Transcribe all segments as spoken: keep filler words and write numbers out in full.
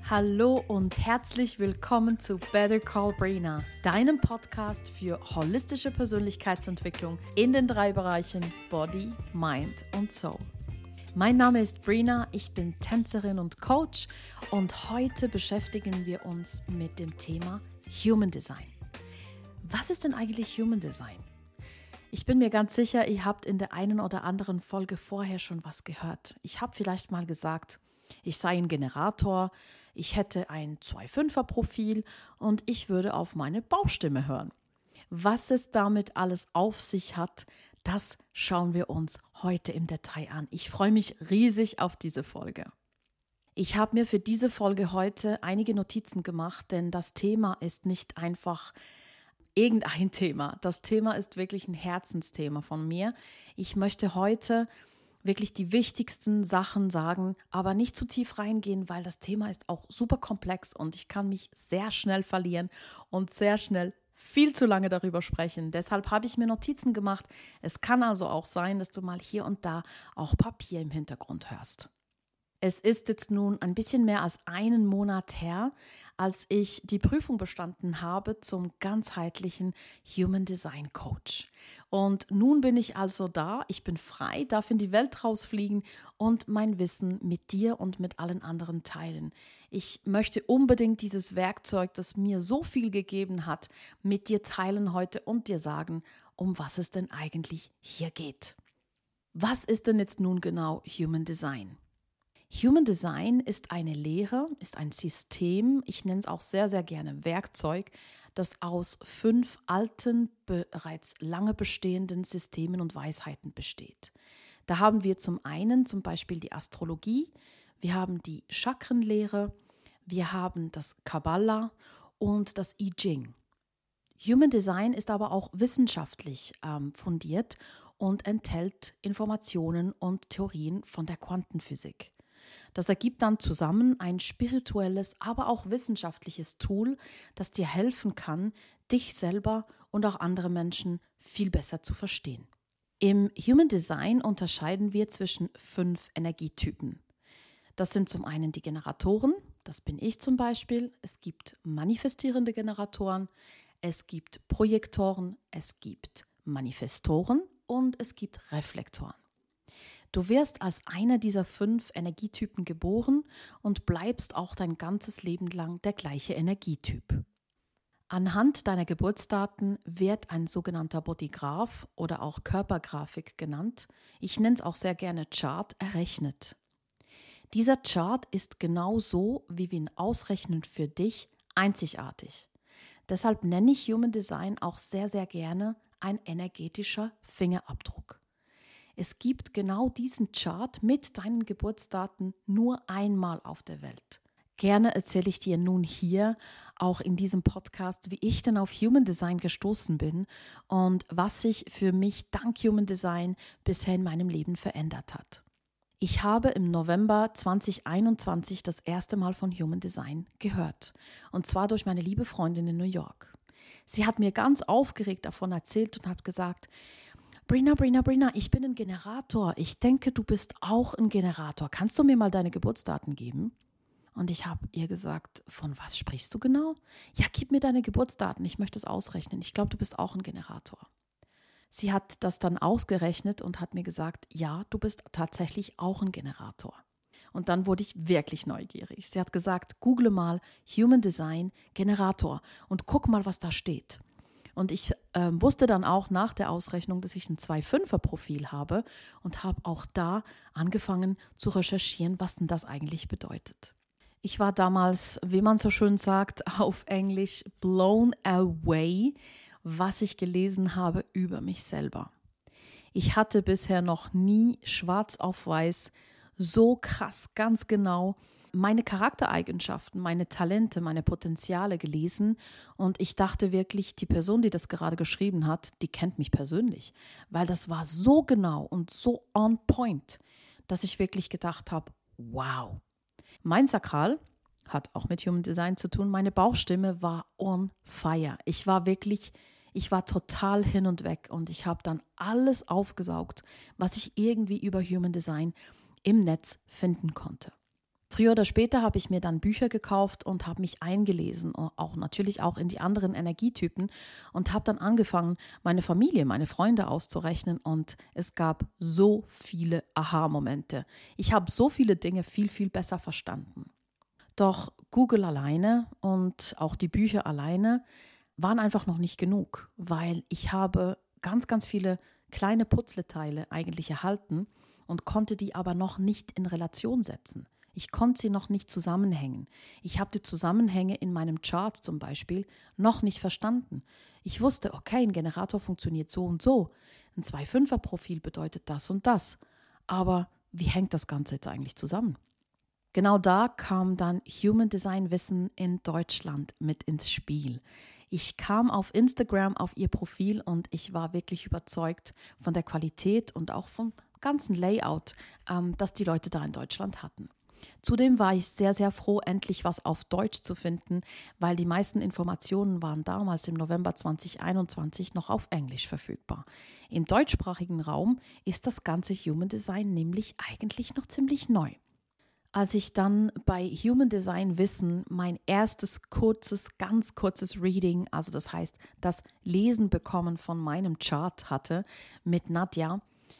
Hallo und herzlich willkommen zu Better Call Brina, deinem Podcast für holistische Persönlichkeitsentwicklung in den drei Bereichen Body, Mind und Soul. Mein Name ist Brina, ich bin Tänzerin und Coach und heute beschäftigen wir uns mit dem Thema Human Design. Was ist denn eigentlich Human Design? Ich bin mir ganz sicher, ihr habt in der einen oder anderen Folge vorher schon was gehört. Ich habe vielleicht mal gesagt, ich sei ein Generator, ich hätte ein zwei Fünfer Profil und ich würde auf meine Bauchstimme hören. Was es damit alles auf sich hat, das schauen wir uns heute im Detail an. Ich freue mich riesig auf diese Folge. Ich habe mir für diese Folge heute einige Notizen gemacht, denn das Thema ist nicht einfach irgendein Thema. Das Thema ist wirklich ein Herzensthema von mir. Ich möchte heute wirklich die wichtigsten Sachen sagen, aber nicht zu tief reingehen, weil das Thema ist auch super komplex und ich kann mich sehr schnell verlieren und sehr schnell viel zu lange darüber sprechen. Deshalb habe ich mir Notizen gemacht. Es kann also auch sein, dass du mal hier und da auch Papier im Hintergrund hörst. Es ist jetzt nun ein bisschen mehr als einen Monat her, als ich die Prüfung bestanden habe zum ganzheitlichen Human Design Coach. Und nun bin ich also da, ich bin frei, darf in die Welt rausfliegen und mein Wissen mit dir und mit allen anderen teilen. Ich möchte unbedingt dieses Werkzeug, das mir so viel gegeben hat, mit dir teilen heute und dir sagen, um was es denn eigentlich hier geht. Was ist denn jetzt nun genau Human Design? Human Design ist eine Lehre, ist ein System, ich nenne es auch sehr, sehr gerne Werkzeug, das aus fünf alten, bereits lange bestehenden Systemen und Weisheiten besteht. Da haben wir zum einen zum Beispiel die Astrologie, wir haben die Chakrenlehre, wir haben das Kabbalah und das I Ching. Human Design ist aber auch wissenschaftlich ähm, fundiert und enthält Informationen und Theorien von der Quantenphysik. Das ergibt dann zusammen ein spirituelles, aber auch wissenschaftliches Tool, das dir helfen kann, dich selber und auch andere Menschen viel besser zu verstehen. Im Human Design unterscheiden wir zwischen fünf Energietypen. Das sind zum einen die Generatoren, das bin ich zum Beispiel. Es gibt manifestierende Generatoren, es gibt Projektoren, es gibt Manifestoren und es gibt Reflektoren. Du wirst als einer dieser fünf Energietypen geboren und bleibst auch dein ganzes Leben lang der gleiche Energietyp. Anhand deiner Geburtsdaten wird ein sogenannter Bodygraph oder auch Körpergrafik genannt, ich nenne es auch sehr gerne Chart, errechnet. Dieser Chart ist genau so, wie wir ihn ausrechnen, für dich einzigartig. Deshalb nenne ich Human Design auch sehr, sehr gerne ein energetischer Fingerabdruck. Es gibt genau diesen Chart mit deinen Geburtsdaten nur einmal auf der Welt. Gerne erzähle ich dir nun hier, auch in diesem Podcast, wie ich denn auf Human Design gestoßen bin und was sich für mich dank Human Design bisher in meinem Leben verändert hat. Ich habe im November zwanzig einundzwanzig das erste Mal von Human Design gehört, und zwar durch meine liebe Freundin in New York. Sie hat mir ganz aufgeregt davon erzählt und hat gesagt, Brina, Brina, Brina, ich bin ein Generator. Ich denke, du bist auch ein Generator. Kannst du mir mal deine Geburtsdaten geben? Und ich habe ihr gesagt, von was sprichst du genau? Ja, gib mir deine Geburtsdaten, ich möchte es ausrechnen. Ich glaube, du bist auch ein Generator. Sie hat das dann ausgerechnet und hat mir gesagt, ja, du bist tatsächlich auch ein Generator. Und dann wurde ich wirklich neugierig. Sie hat gesagt, google mal Human Design Generator und guck mal, was da steht. Und ich äh, wusste dann auch nach der Ausrechnung, dass ich ein zwei Fünfer Profil habe und habe auch da angefangen zu recherchieren, was denn das eigentlich bedeutet. Ich war damals, wie man so schön sagt, auf Englisch blown away, was ich gelesen habe über mich selber. Ich hatte bisher noch nie schwarz auf weiß so krass, ganz genau meine Charaktereigenschaften, meine Talente, meine Potenziale gelesen und ich dachte wirklich, die Person, die das gerade geschrieben hat, die kennt mich persönlich, weil das war so genau und so on point, dass ich wirklich gedacht habe, wow. Mein Sakral hat auch mit Human Design zu tun, meine Bauchstimme war on fire. Ich war wirklich, ich war total hin und weg und ich habe dann alles aufgesaugt, was ich irgendwie über Human Design im Netz finden konnte. Früher oder später habe ich mir dann Bücher gekauft und habe mich eingelesen, auch natürlich auch in die anderen Energietypen und habe dann angefangen, meine Familie, meine Freunde auszurechnen und es gab so viele Aha-Momente. Ich habe so viele Dinge viel, viel besser verstanden. Doch Google alleine und auch die Bücher alleine waren einfach noch nicht genug, weil ich habe ganz, ganz viele kleine Puzzleteile eigentlich erhalten und konnte die aber noch nicht in Relation setzen. Ich konnte sie noch nicht zusammenhängen. Ich habe die Zusammenhänge in meinem Chart zum Beispiel noch nicht verstanden. Ich wusste, okay, ein Generator funktioniert so und so. Ein zwei Komma fünfer Profil bedeutet das und das. Aber wie hängt das Ganze jetzt eigentlich zusammen? Genau da kam dann Human Design Wissen in Deutschland mit ins Spiel. Ich kam auf Instagram auf ihr Profil und ich war wirklich überzeugt von der Qualität und auch vom ganzen Layout, ähm, das die Leute da in Deutschland hatten. Zudem war ich sehr, sehr froh, endlich was auf Deutsch zu finden, weil die meisten Informationen waren damals im November zwanzig einundzwanzig noch auf Englisch verfügbar. Im deutschsprachigen Raum ist das ganze Human Design nämlich eigentlich noch ziemlich neu. Als ich dann bei Human Design Wissen mein erstes kurzes, ganz kurzes Reading, also das heißt das Lesen bekommen von meinem Chart hatte mit Nadja,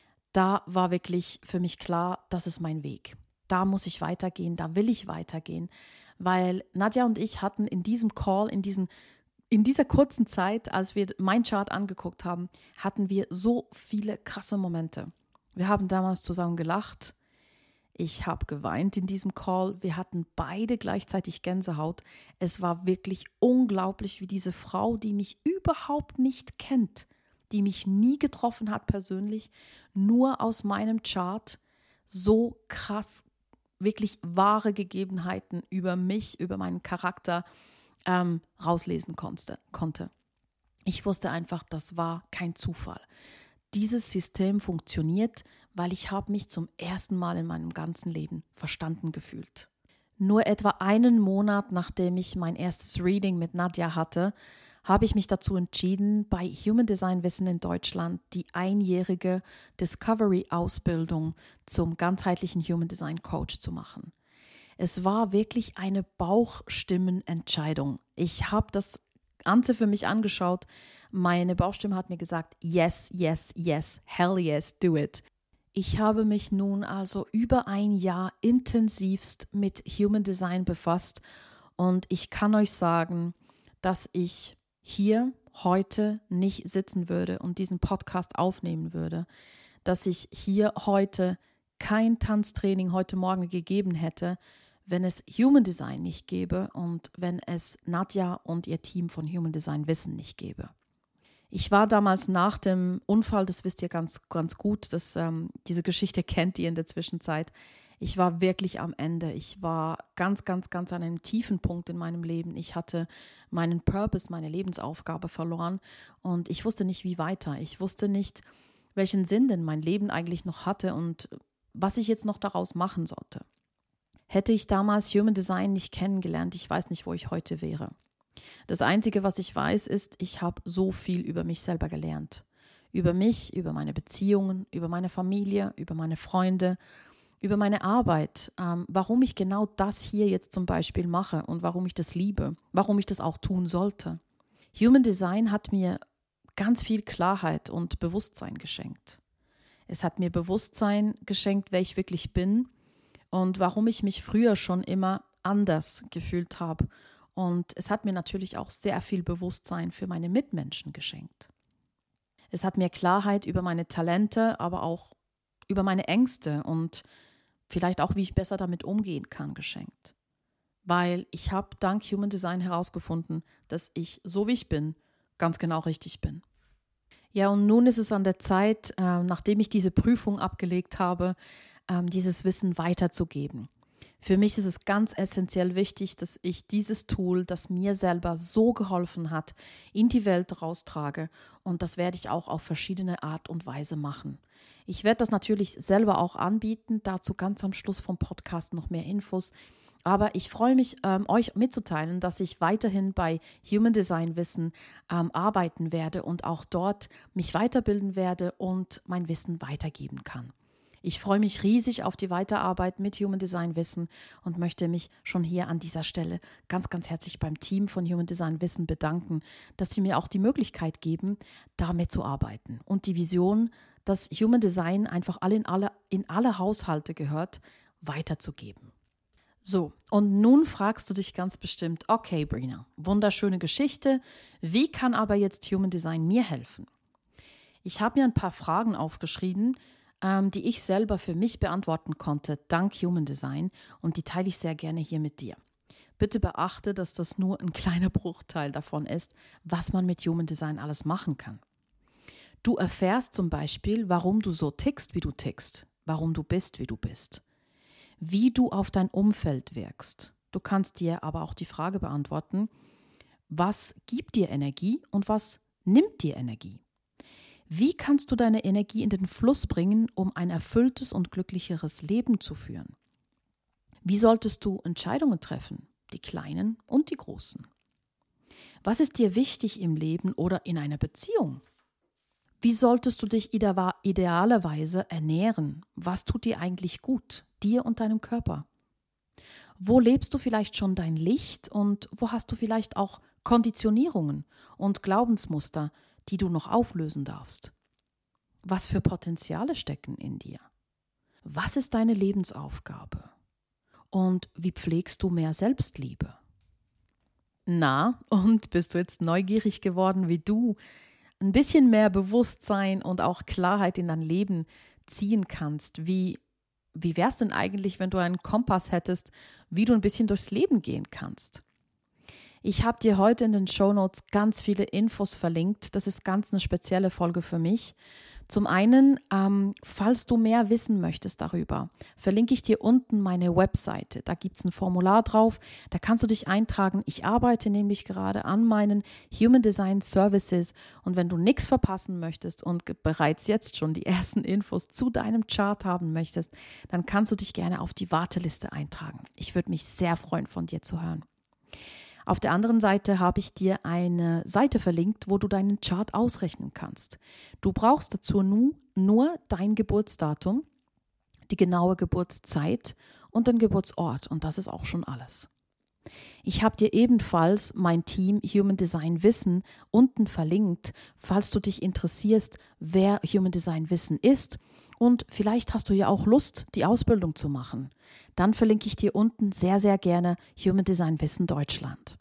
da war wirklich für mich klar, das ist mein Weg. Da muss ich weitergehen, da will ich weitergehen, weil Nadja und ich hatten in diesem Call, in, diesen, in dieser kurzen Zeit, als wir mein Chart angeguckt haben, hatten wir so viele krasse Momente. Wir haben damals zusammen gelacht, ich habe geweint in diesem Call, wir hatten beide gleichzeitig Gänsehaut. Es war wirklich unglaublich, wie diese Frau, die mich überhaupt nicht kennt, die mich nie getroffen hat persönlich, nur aus meinem Chart so krass wirklich wahre Gegebenheiten über mich, über meinen Charakter ähm, rauslesen konnte, konnte. Ich wusste einfach, das war kein Zufall. Dieses System funktioniert, weil ich habe mich zum ersten Mal in meinem ganzen Leben verstanden gefühlt. Nur etwa einen Monat, nachdem ich mein erstes Reading mit Nadja hatte, habe ich mich dazu entschieden, bei Human Design Wissen in Deutschland die einjährige Discovery-Ausbildung zum ganzheitlichen Human Design Coach zu machen. Es war wirklich eine Bauchstimmenentscheidung. Ich habe das Ganze für mich angeschaut. Meine Bauchstimme hat mir gesagt, yes, yes, yes, hell yes, do it. Ich habe mich nun also über ein Jahr intensivst mit Human Design befasst und ich kann euch sagen, dass ich hier heute nicht sitzen würde und diesen Podcast aufnehmen würde, dass ich hier heute kein Tanztraining heute Morgen gegeben hätte, wenn es Human Design nicht gäbe und wenn es Nadja und ihr Team von Human Design Wissen nicht gäbe. Ich war damals nach dem Unfall, das wisst ihr ganz, ganz gut, dass, ähm, diese Geschichte kennt ihr in der Zwischenzeit. Ich war wirklich am Ende. Ich war ganz, ganz, ganz an einem tiefen Punkt in meinem Leben. Ich hatte meinen Purpose, meine Lebensaufgabe verloren und ich wusste nicht, wie weiter. Ich wusste nicht, welchen Sinn denn mein Leben eigentlich noch hatte und was ich jetzt noch daraus machen sollte. Hätte ich damals Human Design nicht kennengelernt, ich weiß nicht, wo ich heute wäre. Das Einzige, was ich weiß, ist, ich habe so viel über mich selber gelernt. Über mich, über meine Beziehungen, über meine Familie, über meine Freunde, über meine Arbeit, ähm, warum ich genau das hier jetzt zum Beispiel mache und warum ich das liebe, warum ich das auch tun sollte. Human Design hat mir ganz viel Klarheit und Bewusstsein geschenkt. Es hat mir Bewusstsein geschenkt, wer ich wirklich bin und warum ich mich früher schon immer anders gefühlt habe. Und es hat mir natürlich auch sehr viel Bewusstsein für meine Mitmenschen geschenkt. Es hat mir Klarheit über meine Talente, aber auch über meine Ängste und vielleicht auch, wie ich besser damit umgehen kann, geschenkt. Weil ich habe dank Human Design herausgefunden, dass ich, so wie ich bin, ganz genau richtig bin. Ja, und nun ist es an der Zeit, äh, nachdem ich diese Prüfung abgelegt habe, äh, dieses Wissen weiterzugeben. Für mich ist es ganz essentiell wichtig, dass ich dieses Tool, das mir selber so geholfen hat, in die Welt raustrage. Und das werde ich auch auf verschiedene Art und Weise machen. Ich werde das natürlich selber auch anbieten, dazu ganz am Schluss vom Podcast noch mehr Infos. Aber ich freue mich, ähm, euch mitzuteilen, dass ich weiterhin bei Human Design Wissen ähm, arbeiten werde und auch dort mich weiterbilden werde und mein Wissen weitergeben kann. Ich freue mich riesig auf die Weiterarbeit mit Human Design Wissen und möchte mich schon hier an dieser Stelle ganz, ganz herzlich beim Team von Human Design Wissen bedanken, dass sie mir auch die Möglichkeit geben, damit zu arbeiten. Und die Vision, dass Human Design einfach alle in alle, in alle Haushalte gehört, weiterzugeben. So, und nun fragst du dich ganz bestimmt, okay, Brina, wunderschöne Geschichte, wie kann aber jetzt Human Design mir helfen? Ich habe mir ein paar Fragen aufgeschrieben, ähm, die ich selber für mich beantworten konnte, dank Human Design, und die teile ich sehr gerne hier mit dir. Bitte beachte, dass das nur ein kleiner Bruchteil davon ist, was man mit Human Design alles machen kann. Du erfährst zum Beispiel, warum du so tickst, wie du tickst, warum du bist, wie du bist, wie du auf dein Umfeld wirkst. Du kannst dir aber auch die Frage beantworten, was gibt dir Energie und was nimmt dir Energie? Wie kannst du deine Energie in den Fluss bringen, um ein erfülltes und glücklicheres Leben zu führen? Wie solltest du Entscheidungen treffen, die kleinen und die großen? Was ist dir wichtig im Leben oder in einer Beziehung? Wie solltest du dich idealerweise ernähren? Was tut dir eigentlich gut, dir und deinem Körper? Wo lebst du vielleicht schon dein Licht und wo hast du vielleicht auch Konditionierungen und Glaubensmuster, die du noch auflösen darfst? Was für Potenziale stecken in dir? Was ist deine Lebensaufgabe? Und wie pflegst du mehr Selbstliebe? Na, und bist du jetzt neugierig geworden, wie du ein bisschen mehr Bewusstsein und auch Klarheit in dein Leben ziehen kannst? Wie, wie wäre es denn eigentlich, wenn du einen Kompass hättest, wie du ein bisschen durchs Leben gehen kannst? Ich habe dir heute in den Shownotes ganz viele Infos verlinkt. Das ist ganz eine spezielle Folge für mich. Zum einen, ähm, falls du mehr wissen möchtest darüber, verlinke ich dir unten meine Webseite. Da gibt es ein Formular drauf, da kannst du dich eintragen. Ich arbeite nämlich gerade an meinen Human Design Services und wenn du nichts verpassen möchtest und bereits jetzt schon die ersten Infos zu deinem Chart haben möchtest, dann kannst du dich gerne auf die Warteliste eintragen. Ich würde mich sehr freuen, von dir zu hören. Auf der anderen Seite habe ich dir eine Seite verlinkt, wo du deinen Chart ausrechnen kannst. Du brauchst dazu nur, nur dein Geburtsdatum, die genaue Geburtszeit und den Geburtsort und das ist auch schon alles. Ich habe dir ebenfalls mein Team Human Design Wissen unten verlinkt, falls du dich interessierst, wer Human Design Wissen ist und vielleicht hast du ja auch Lust, die Ausbildung zu machen. Dann verlinke ich dir unten sehr, sehr gerne Human Design Wissen Deutschland.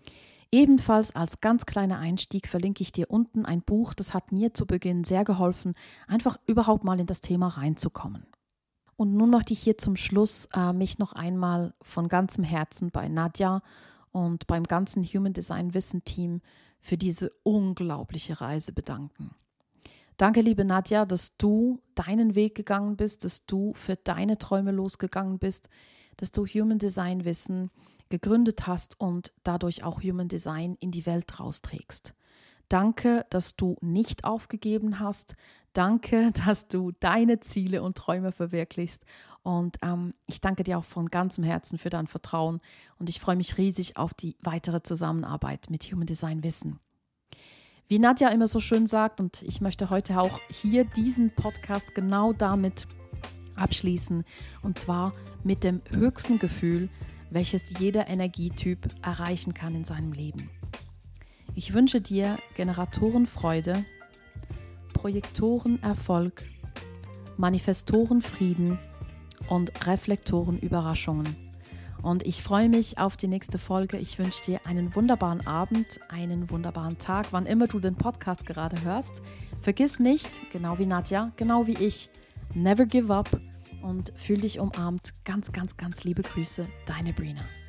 Ebenfalls als ganz kleiner Einstieg verlinke ich dir unten ein Buch, das hat mir zu Beginn sehr geholfen, einfach überhaupt mal in das Thema reinzukommen. Und nun möchte ich hier zum Schluss äh, mich noch einmal von ganzem Herzen bei Nadja und beim ganzen Human Design Wissen Team für diese unglaubliche Reise bedanken. Danke, liebe Nadja, dass du deinen Weg gegangen bist, dass du für deine Träume losgegangen bist, dass du Human Design Wissen gegründet hast und dadurch auch Human Design in die Welt rausträgst. Danke, dass du nicht aufgegeben hast. Danke, dass du deine Ziele und Träume verwirklichst. Und ähm, ich danke dir auch von ganzem Herzen für dein Vertrauen und ich freue mich riesig auf die weitere Zusammenarbeit mit Human Design Wissen. Wie Nadja immer so schön sagt, und ich möchte heute auch hier diesen Podcast genau damit abschließen, und zwar mit dem höchsten Gefühl, welches jeder Energietyp erreichen kann in seinem Leben. Ich wünsche dir Generatorenfreude, Projektorenerfolg, Manifestorenfrieden und Reflektorenüberraschungen. Und ich freue mich auf die nächste Folge. Ich wünsche dir einen wunderbaren Abend, einen wunderbaren Tag, wann immer du den Podcast gerade hörst. Vergiss nicht, genau wie Nadja, genau wie ich, never give up und fühl dich umarmt. Ganz, ganz, ganz liebe Grüße, deine Brina.